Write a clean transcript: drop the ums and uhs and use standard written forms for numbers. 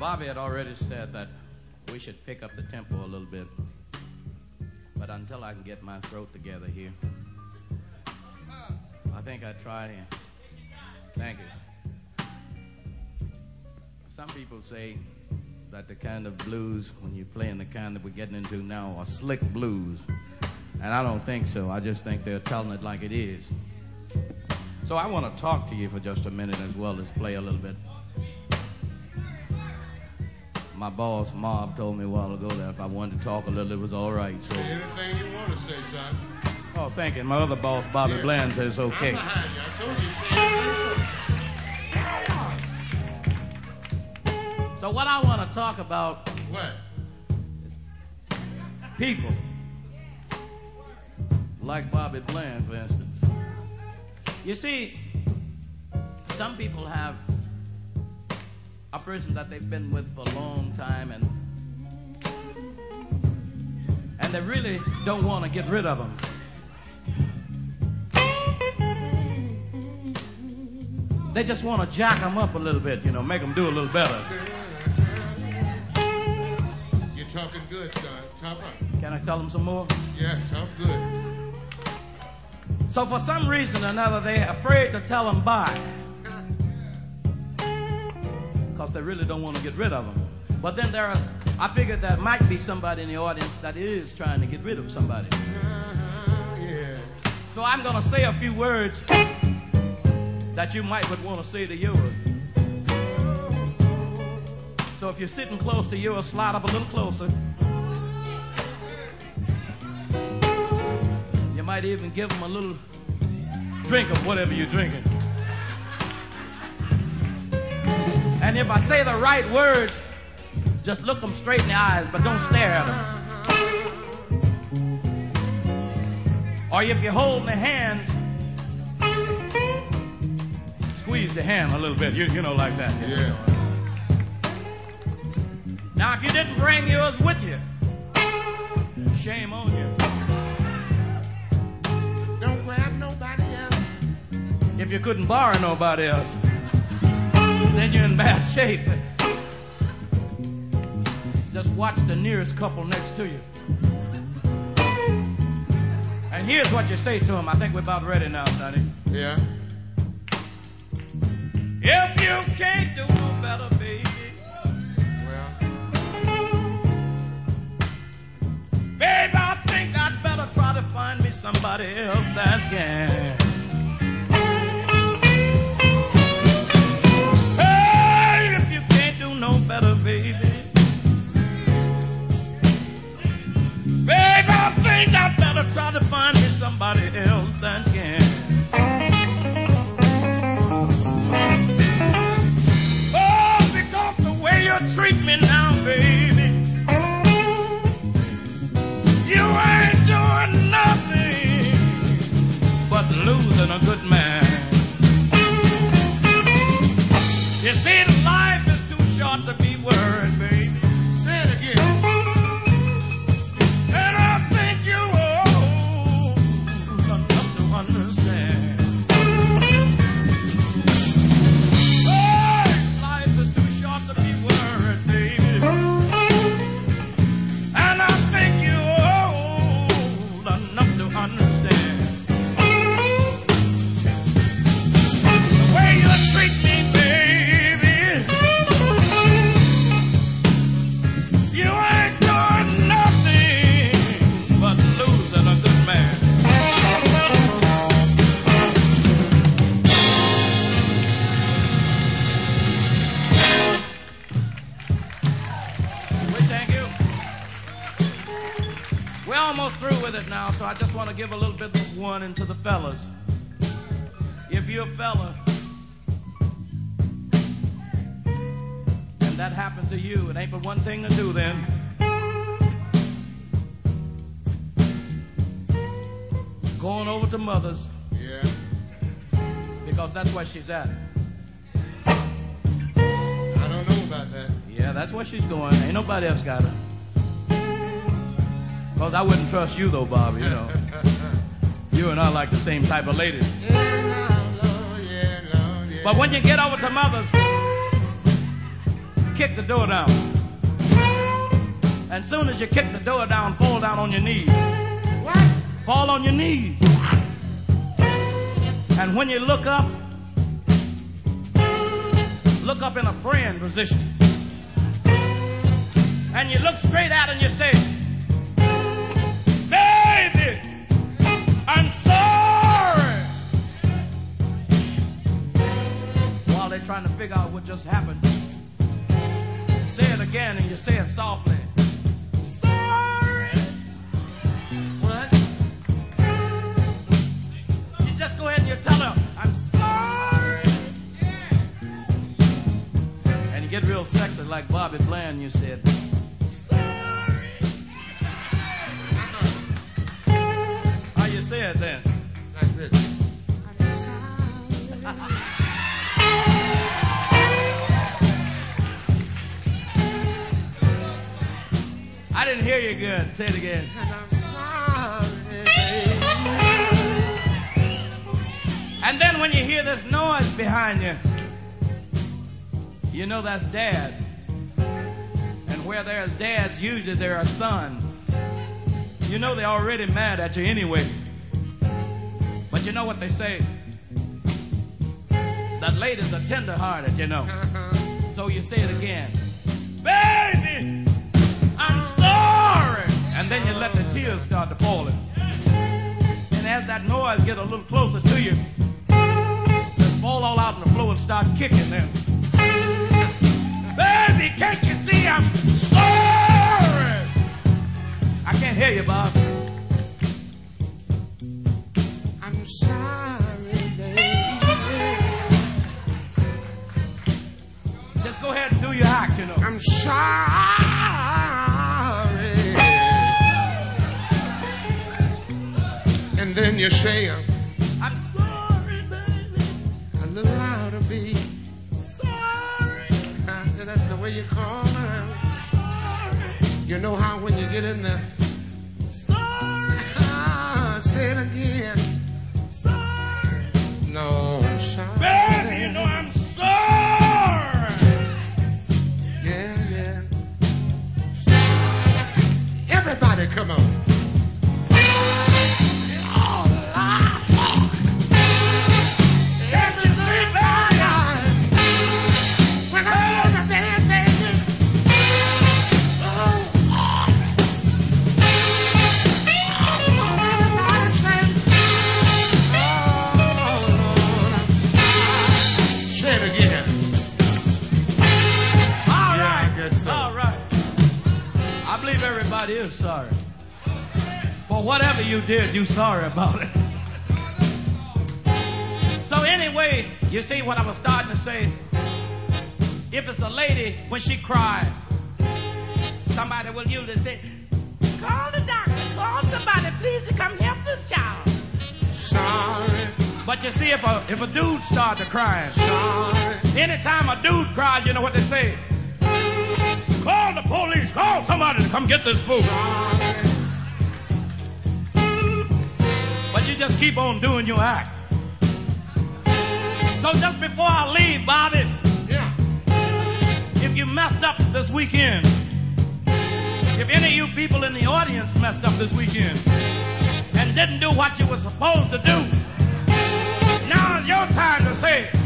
Bobby had already said that we should pick up the tempo a little bit. But until I can get my throat together here, I think I'd try. Thank you. Some people say that the kind of blues, when you're playing the kind that we're getting into now, are slick blues. And I don't think so. I just think they're telling it like it is. So I want to talk to you for just a minute as well as play a little bit. My boss, Marv, told me a while ago that if I wanted to talk a little, it was all right. So say anything you want to say, son. Oh, thank you. My other boss, Bobby Bland, says it's okay. I'm behind you. I told you say anything. So what I want to talk about What? is people. Like Bobby Bland, for instance. You see, some people have a person that they've been with for a long time, and they really don't want to get rid of them. They just want to jack them up a little bit, you know, make them do a little better. You're talking good, son. Top up. Can I tell them some more? Yeah, talk good. So for some reason or another, they're afraid to tell them bye. Because they really don't want to get rid of them. But then I figured there might be somebody in the audience that is trying to get rid of somebody. Yeah. So I'm going to say a few words that you might would want to say to yours. So if you're sitting close to yours, slide up a little closer. You might even give them a little drink of whatever you're drinking. And if I say the right words, just look them straight in the eyes, but don't stare at them. Or if you hold their hands, squeeze the hand a little bit, you know, like that. Yeah. Now, if you didn't bring yours with you, shame on you. Don't grab nobody else. If you couldn't borrow nobody else, then you're in bad shape. Just watch the nearest couple next to you. And here's what you say to them. I think we're about ready now, Sonny. Yeah. If you can't do no better, baby. Well. Babe, I think I'd better try to find me somebody else that can. Hey, if you can't do no better, baby. Babe, I think I'd better try to find me somebody else that can. Oh, because the way you treat me now, baby, you ain't doing nothing but losing a good man. You see, life is too short to be worried, baby. Say it again. And I think you old enough to understand. Oh, life is too short to be worried, baby. And I think you old enough to understand. The way you treat me, baby, you ain't doing nothing but losing a good man. We thank you. We're almost through with it now, so I just want to give a little bit of warning to the fellas. If you're a fella and that happens to you, it ain't but one thing to do then. Going over to mother's, Yeah. because that's where she's at. I don't know about that. Yeah, that's where she's going. Ain't nobody else got her. Because I wouldn't trust you, though, Bobby, you know. You and I like the same type of ladies. Yeah, Lord, yeah, Lord, yeah. But when you get over to mother's, kick the door down. And soon as you kick the door down, fall down on your knees. What? Fall on your knees. And when you look up in a praying position. And you look straight out and you say, baby, I'm sorry. While they're trying to figure out what just happened, say it again and you say it softly. Sorry. What? You just go ahead and you tell her, I'm sorry. And you get real sexy like Bobby Bland, you said, say it then. Like this. I didn't hear you good. Say it again. And I'm sorry. And then when you hear this noise behind you, you know that's Dad. And where there's dads, usually there are sons. You know they're already mad at you anyway. But you know what they say? That ladies are tender-hearted, you know. So you say it again. Baby, I'm sorry. And then you let the tears start to falling. And as that noise gets a little closer to you, just fall all out on the floor and start kicking them. Baby, can't you see I'm sorry? I can't hear you, Bob. I'm sorry, baby. Just go ahead and do your act, you know. I'm sorry. And then you say, I'm sorry, baby. A little louder, be. Sorry. That's the way you call her. Sorry. You know how when you get in there. Sorry. Say it again. Sorry. No, I'm sorry. Baby, you know I'm sorry. Yeah. Everybody, come on. Everybody is sorry. For whatever you did, you sorry about it. So anyway, you see what I was starting to say? If it's a lady, when she cries, somebody will usually say, call the doctor, call somebody, please, to come help this child. Sorry. But you see, if a dude starts to cry, sorry. Anytime a dude cries, you know what they say? Call the police. Call somebody to come get this food. Sorry. But you just keep on doing your act. So just before I leave, Bobby, yeah. If you messed up this weekend, if any of you people in the audience messed up this weekend and didn't do what you were supposed to do, now is your time to say,